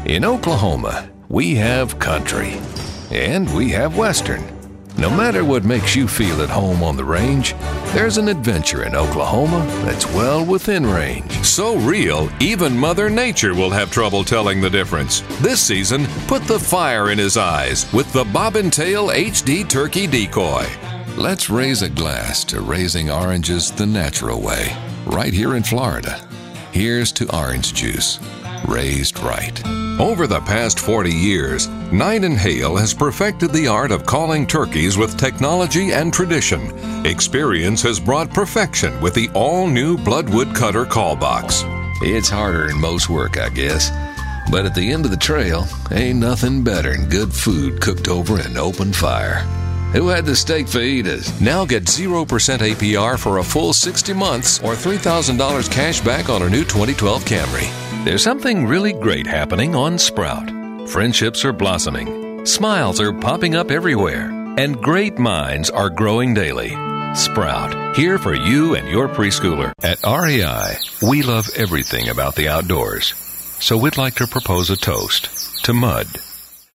In Oklahoma, we have country, and we have western. No matter what makes you feel at home on the range, there's an adventure in Oklahoma that's well within range. So real, even Mother Nature will have trouble telling the difference. This season, put the fire in his eyes with the Bob and Tail HD Turkey Decoy. Let's raise a glass to raising oranges the natural way, right here in Florida. Here's to orange juice, raised right. Over the past 40 years, Knight & Hale has perfected the art of calling turkeys with technology and tradition. Experience has brought perfection with the all-new Bloodwood Cutter call box. It's harder than most work, I guess. But at the end of the trail, ain't nothing better than good food cooked over an open fire. Who had the steak fajitas? Now get 0% APR for a full 60 months or $3,000 cash back on a new 2012 Camry. There's something really great happening on Sprout. Friendships are blossoming, smiles are popping up everywhere, and great minds are growing daily. Sprout, here for you and your preschooler. At REI, we love everything about the outdoors. So we'd like to propose a toast to mud.